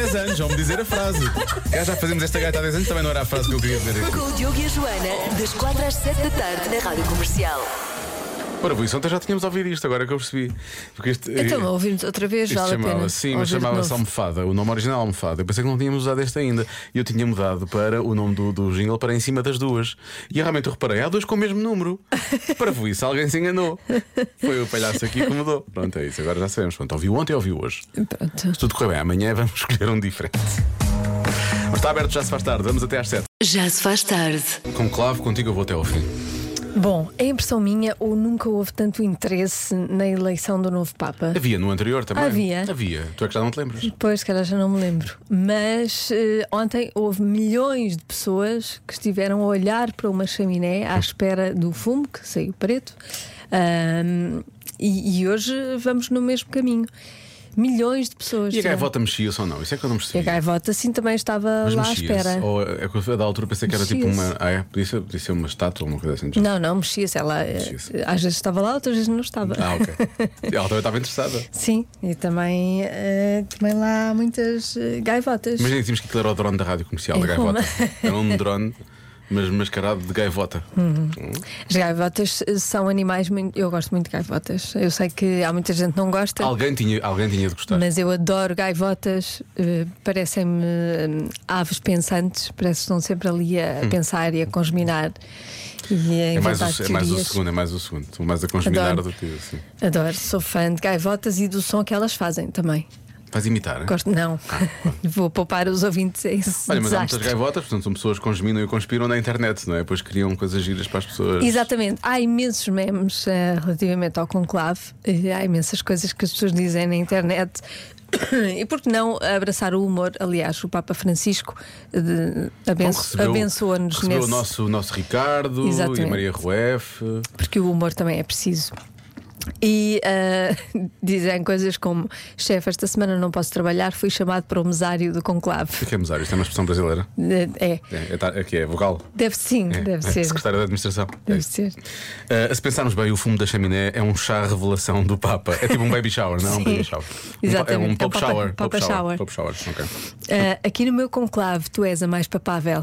10 anos, vão-me dizer a frase. Já fazemos esta gaita há 10 anos, também não era a frase que eu queria dizer aqui. Com o Diogo e a Joana, das 4 às 7 da tarde, na Rádio Comercial. Ora, por isso, ontem já tínhamos ouvido isto, agora que eu percebi. Porque Então, ouvimos outra vez, isto vale a pena. chamava, sim, mas ouvir de chamava-se novo. Almofada, o nome original Almofada. Eu pensei que não tínhamos usado este ainda. E eu tinha mudado para o nome do jingle para em cima das duas. E realmente eu reparei, há dois com o mesmo número. Para isso, alguém se enganou. Foi o palhaço aqui que mudou. Pronto, é isso, agora já sabemos. Pronto, ouviu ontem, ouviu hoje. Pronto. Se tudo correr bem, amanhã vamos escolher um diferente. Mas está aberto, já se faz tarde, vamos até às 7. Já se faz tarde. Com clave, contigo eu vou até ao fim. Bom, é impressão minha ou nunca houve tanto interesse na eleição do novo Papa? Havia no anterior também? Havia. Tu é que já não te lembras? Depois, cara, já não me lembro. Mas ontem houve milhões de pessoas que estiveram a olhar para uma chaminé à espera do fumo, que saiu preto. E hoje vamos no mesmo caminho. Milhões de pessoas. E a gaivota mexia-se ou não? Isso é que eu não E percebi. a gaivota, sim, também estava Mas lá à mexia-se? espera. Ou é que eu da altura pensei que era tipo Mexia-se. uma. Ah, é? Podia ser uma estátua ou uma coisa assim. Não, mexia-se. Ela Mexia-se. às vezes estava lá, outras vezes não estava. Ah, ok. Ela também estava interessada. Sim, e também lá há muitas gaivotas. Imagina que tínhamos que aquilo era o drone da rádio comercial, Em a gaivota. Roma. Era um drone, mas mascarado de gaivota. As gaivotas são animais muito. Eu gosto muito de gaivotas. Eu sei que há muita gente que não gosta. Alguém tinha de gostar. Mas eu adoro gaivotas, parecem-me aves pensantes, parece que estão sempre ali a pensar e a congeminar e a É mais, inventar é mais o teorias. segundo, é mais o segundo. Estou mais a congeminar Adoro. do que assim. Adoro, sou fã de gaivotas e do som que elas fazem também. Vais imitar, hein? Gosto, não. Vou poupar os ouvintes a esse Olha, mas há muitas desastre. gaivotas, portanto são pessoas que congeminam e conspiram na internet, não é? Depois criam coisas giras para as pessoas. Exatamente, há imensos memes relativamente ao conclave, há imensas coisas que as pessoas dizem na internet. E por que não abraçar o humor? Aliás, o Papa Francisco abençoa-nos recebeu nesse. o nosso Ricardo Exatamente. e a Maria Rueff. Porque o humor também é preciso. E dizem coisas como: chefe, esta semana não posso trabalhar, fui chamado para o mesário do conclave. O que é mesário? Isto é uma expressão brasileira? É, Aqui é vogal. deve sim, deve ser. Secretário da Administração. Deve ser. Se pensarmos bem, o fumo da chaminé é um chá revelação do Papa. É tipo um baby shower, não é um Sim. baby shower. Exatamente. É um pop É o Papa- shower. Papa shower. Pop shower. Ok. Aqui no meu conclave, tu és a mais papável.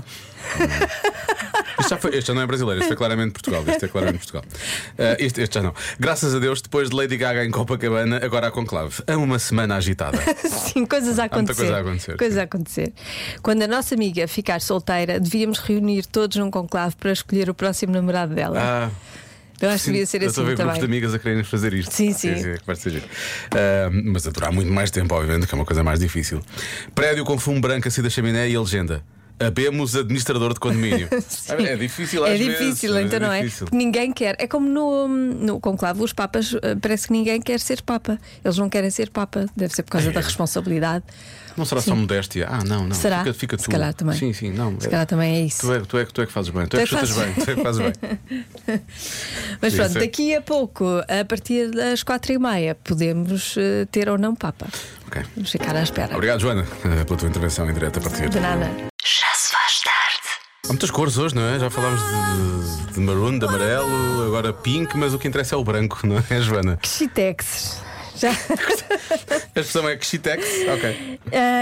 Este já não é brasileiro, este foi claramente Portugal. Este é claramente Portugal. Este já não. Graças a Deus, depois de Lady Gaga em Copacabana, agora há conclave. Amo uma semana agitada. Sim, coisas a Há muita acontecer. coisa a acontecer, Coisas sim. a acontecer. Quando a nossa amiga ficar solteira, devíamos reunir todos num conclave para escolher o próximo namorado dela. Ah, Eu acho que devia ser eu assim estou a ver grupos também. de amigas a quererem fazer isto. Sim, sim. É que vai ser giro. Mas a durar muito mais tempo, obviamente, que é uma coisa mais difícil. Prédio com fumo branco assim da chaminé e a legenda: Abemos administrador de condomínio. É difícil às É vezes. difícil, então não é? difícil. Porque ninguém quer. É como no conclave, os papas, parece que ninguém quer ser papa. Eles não querem ser papa. Deve ser por causa da responsabilidade. Não será só modéstia? Ah, não. Será? Fica tu. Se calhar também. Sim, não. Se calhar também é isso. Tu é que fazes bem. Tu é que chutas bem. Tu é que fazes bem. Mas Sim, pronto, sim. daqui a pouco, a partir das 4h30, podemos ter ou não papa. Ok. Vamos ficar à espera. Obrigado, Joana, pela tua intervenção em direto a partir. De nada. Já se faz tarde. Há muitas cores hoje, não é? Já falámos de maroon, de amarelo, agora pink, mas o que interessa é o branco, não é, Joana? Xitex. Já, A expressão é Xitex. Ok.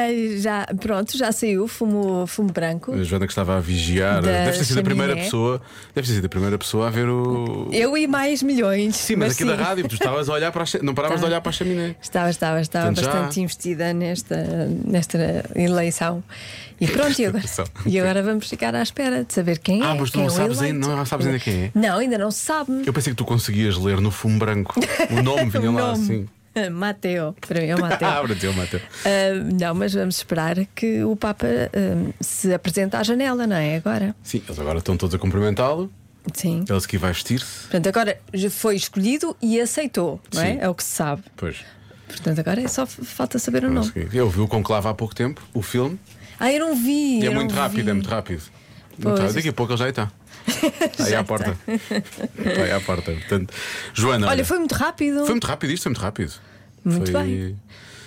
já saiu fumo branco. A Joana que estava a vigiar. Da Deve ter sido a primeira chaminé. pessoa. Deve ter sido a primeira pessoa a ver o. Eu e mais milhões. Sim, mas aqui da rádio, tu estavas a olhar para não paravas de olhar para a chaminé. Estava Portanto, já- bastante investida nesta eleição. E pronto, e agora vamos ficar à espera de saber quem é. Mas tu quem não é o sabes eleito. ainda, não sabes ainda quem é. Não, ainda não se sabe. Eu pensei que tu conseguias ler no fumo branco. O nome vinha O lá nome. assim. Mateo, para mim é o Mateo. Abre-te, Mateu. Não, mas vamos esperar que o Papa se apresente à janela, não é? Agora. Sim, eles agora estão todos a cumprimentá-lo. Sim. Ele aqui vai vestir-se. Portanto, agora já foi escolhido e aceitou, não é? Sim. É o que se sabe. Pois. Portanto, agora é só falta saber o nome. Eu vi o Conclave há pouco tempo, o filme. Eu não vi. E é eu muito não rápido, vi. é muito rápido. Pois. Daqui a pouco ele já está. Está aí à porta. Está aí à porta. Portanto, Joana. Olha, foi muito rápido. Foi muito rápido isto, foi muito rápido. Muito Foi- bem.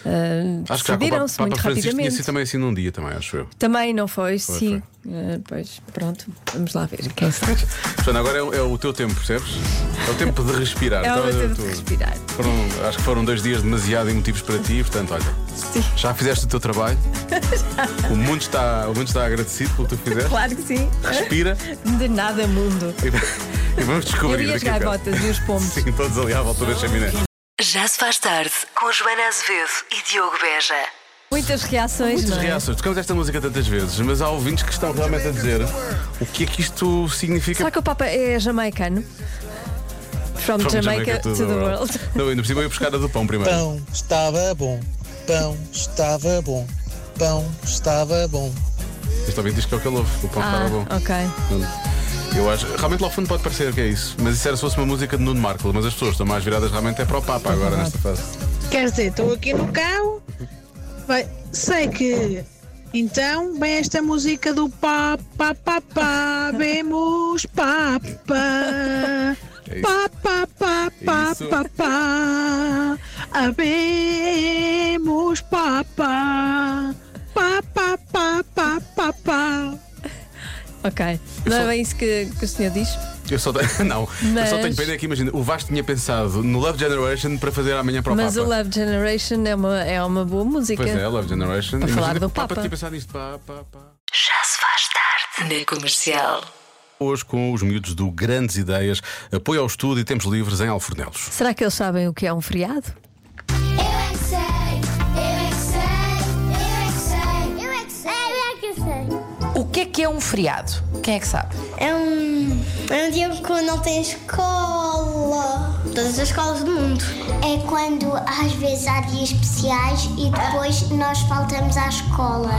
Acho que já com o decidiram-se muito Papa Francisco tinha rapidamente. sido também assim num dia, também, acho eu. Também não foi, sim. Pois, pronto, vamos lá ver. Quem sabe? Portanto, agora é o teu tempo, percebes? É o tempo de respirar. É o meu Então, tempo de respirar. Acho que foram 2 dias demasiado emotivos para ti, portanto, olha, Sim. já fizeste o teu trabalho. O mundo está agradecido pelo que tu fizeste. Claro que sim. Respira De nada, mundo. e vamos descobrir. Eu e as daqui a bocado. gaivotas e os pombos. Sim, todos ali à volta da chaminé. Já se faz tarde com Joana Azevedo e Diogo Beja. Muitas reações, Muitas não é? reações. Tocamos esta música tantas vezes, mas há ouvintes que estão realmente a dizer o que é que isto significa. Será que o Papa é jamaicano? From Jamaica to the world. Não, ainda por cima eu ia buscar a do pão primeiro. Pão estava bom, pão estava bom, pão estava bom. Este ouvinte diz que é o que ele ouve, o pão estava bom. Ok. Eu acho, realmente lá ao fundo pode parecer que é isso. Mas isso era se fosse uma música de Nuno Marco, mas as pessoas estão mais viradas realmente é para o Papa agora nesta fase. Quer dizer, estou aqui no carro, sei que então vem esta música do Papa, Papa, vemos Papa. É isso. Papa, Papa, Isso. Papa, habemos Papa. Papa, Papa, Papa. Ok. Não é bem isso que o senhor diz? Eu só tenho, não, Mas- eu só tenho pena que imagina, o Vasco tinha pensado no Love Generation para fazer amanhã para o Mas Papa. o Love Generation é uma boa música. Pois é, Love Generation. Para Imagina falar que do o Papa Papa. tinha pensado nisto. Pá. Já se faz tarde na Comercial. Hoje com os miúdos do Grandes Ideias, apoio ao estudo e tempos livres em Alfornelos. Será que eles sabem o que é um feriado? Eu é que sei, eu é que sei, eu é que sei, eu é que sei, eu é que sei. O que é um feriado? Quem é que sabe? É um dia que não tem escola. Todas as escolas do mundo. É quando às vezes há dias especiais e depois nós faltamos à escola.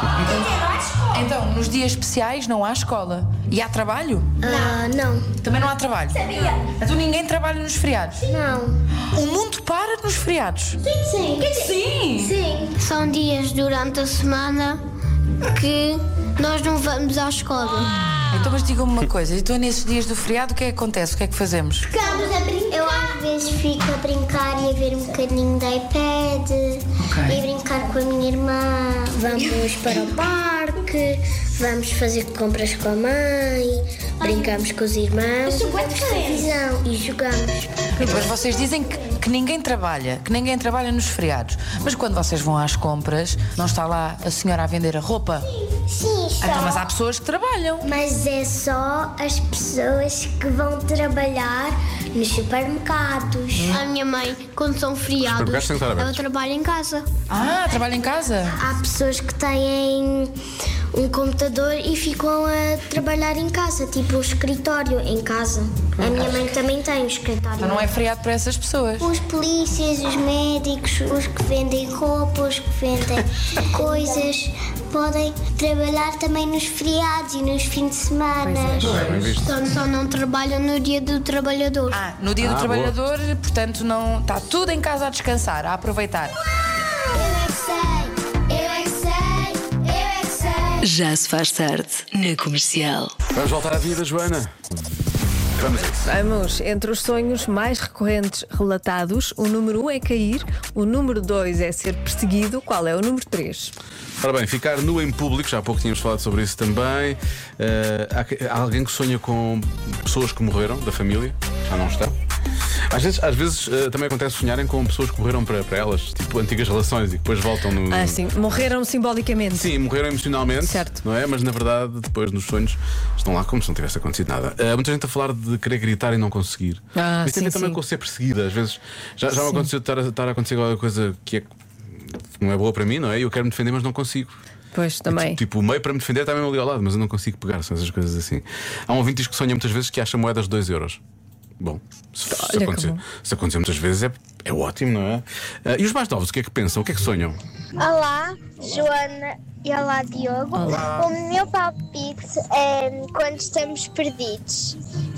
Então, nos dias especiais não há escola. E há trabalho? Não. Também não há trabalho? Sabia? Então ninguém trabalha nos feriados? Não. O mundo para nos feriados? Sim. Sim! Sim. São dias durante a semana que nós não vamos à escola. Então, mas diga-me uma coisa. Então, nesses dias do feriado, o que é que acontece? O que é que fazemos? Ficamos a brincar. Eu às vezes fico a brincar e a ver um bocadinho de iPad e brincar com a minha irmã. Vamos para o parque, vamos fazer compras com a mãe, brincamos com os irmãos, vemos televisão e jogamos. E depois vocês dizem que ninguém trabalha, nos feriados. Mas quando vocês vão às compras, não está lá a senhora a vender a roupa? Sim, Então, mas há pessoas que trabalham. Mas é só as pessoas que vão trabalhar nos supermercados. A minha mãe, quando são feriados, supermercados têm que estar ela abertos. trabalha em casa. Ah, trabalha em casa? Há pessoas que têm um computador e ficam a trabalhar em casa, tipo o escritório em casa. A minha mãe também tem um escritório. Então não é feriado para essas pessoas. Os polícias, os médicos, os que vendem roupa, os que vendem coisas, podem trabalhar também nos feriados e nos fins de semana. Bem visto. Só não trabalham no dia do trabalhador. Ah, no dia do boa. trabalhador, portanto, não está tudo em casa a descansar, a aproveitar. Eu é que sei, eu é que sei, eu é que sei. Já se faz tarde na Comercial. Vamos voltar à vida, Joana. Vamos a isso. Vamos, entre os sonhos mais recorrentes relatados, o número 1 é cair, o número 2 é ser perseguido, qual é o número 3? Ora bem, ficar nu em público, já há pouco tínhamos falado sobre isso também. Há alguém que sonha com pessoas que morreram da família, já não estão. Às vezes também acontece sonharem com pessoas que morreram para elas, tipo antigas relações e que depois voltam no. Ah, sim, morreram simbolicamente. Sim, morreram emocionalmente, Certo. não é? Mas na verdade, depois nos sonhos, estão lá como se não tivesse acontecido nada. Muita gente a falar de querer gritar e não conseguir. Ah, Mas tem a ver sim, também sim. com ser perseguida. Às vezes já me aconteceu estar a acontecer alguma coisa que não é boa para mim, não é? E eu quero me defender, mas não consigo. Pois, também. Tipo, o meio para me defender está mesmo ali ao lado, mas eu não consigo pegar, são essas coisas assim. Há um ouvinte que sonha muitas vezes que acha moedas de 2 euros. Bom, se Olha acontecer, como. se acontecer muitas vezes é ótimo, não é? E os mais novos, o que é que pensam? O que é que sonham? Olá, Joana e olá, Diogo. O meu palpite é quando estamos perdidos.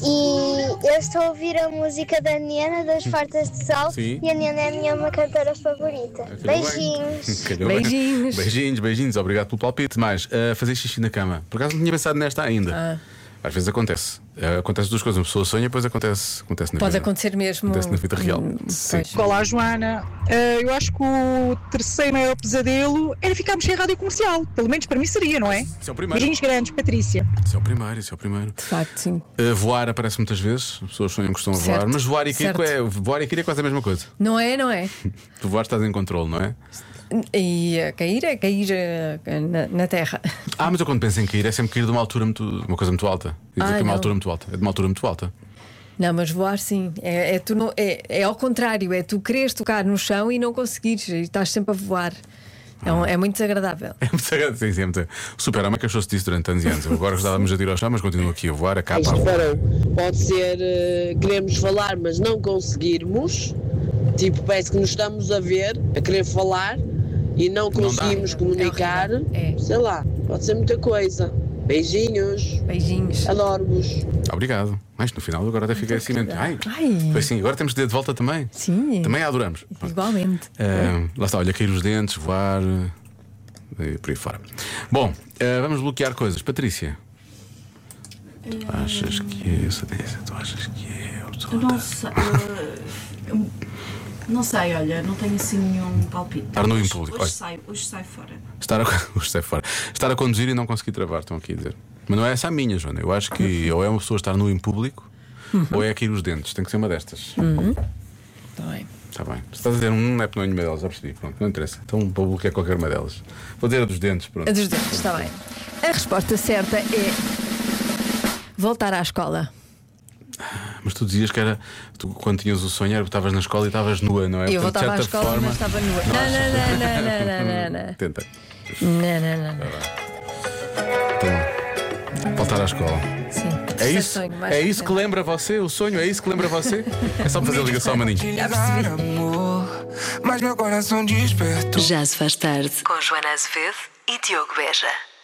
E eu estou a ouvir a música da Niana das Portas de Sol. Sim. E a Niana é a minha uma cantora favorita. Calhou bem. Beijinhos. Calhou bem. Beijinhos. Beijinhos. Obrigado pelo palpite. Mais, fazer xixi na cama. Por acaso não tinha pensado nesta ainda. Às vezes acontece. Acontece duas coisas. Uma pessoa sonha e depois acontece na vida. Pode acontecer mesmo. Acontece na vida real. Sim. Olá, Joana. Eu acho que o terceiro maior pesadelo era ficarmos sem rádio comercial. Pelo menos para mim seria, não é? Isso é o primeiro. Beijinhos grandes, Patrícia. Isso é o primeiro. De facto, sim. Voar aparece muitas vezes. As pessoas sonham que estão a voar. Certo. Mas voar e cair é quase a mesma coisa. Não é? Tu voar estás em controle, não é? E a cair é cair na terra. Mas eu quando penso em cair é sempre cair de uma altura uma coisa muito alta. Dizer que é uma altura muito alta. É de uma altura muito alta. Não, mas voar sim. É ao contrário, é tu quereres tocar no chão e não conseguires, e estás sempre a voar. É muito desagradável. É muito desagradável. Sim, é o Super-Homem queixou-se disso durante anos e anos. Eu agora gostávamos de ir ao chão, mas continuo aqui a voar, a capa. Pode ser queremos falar, mas não conseguirmos. Tipo, parece que nos estamos a ver, a querer falar e não conseguimos comunicar. Sei lá, pode ser muita coisa. Beijinhos. Adoro-vos. Obrigado. Mas no final agora até fiquei assim mesmo. Foi assim, agora temos de ir de volta também. Sim. Também a adoramos. Igualmente. Lá está, olha, cair os dentes, voar e por aí fora. Bom, vamos bloquear coisas. Patrícia. Tu achas que é isso? Tu achas que é? Eu não sei. Não sei, olha, não tenho assim nenhum palpite. Estar no público. Hoje sai fora. Estar a conduzir e não conseguir travar, estão aqui a dizer. Mas não é essa a minha, Joana. Eu acho que ou é uma pessoa estar no em público ou é cair os dentes. Tem que ser uma destas. Está bem. Está bem. Se estás a dizer não é nenhuma delas, já percebi. Pronto, não interessa. Então vou bloquear qualquer uma delas. Vou dizer a dos dentes. Pronto. A dos dentes, está bem. A resposta certa é voltar à escola. Mas tu dizias que era. Tu, quando tinhas o sonho, estavas na escola e estavas nua, não é? Eu voltava à escola, forma... mas estava nua. Não. Tenta. Não. Então, voltar à escola. Sim. É isso que lembra você? O sonho é isso que lembra você? É só fazer a ligação, maninho. Já percebi. Já se faz tarde com Joana Azevedo e Diogo Beja.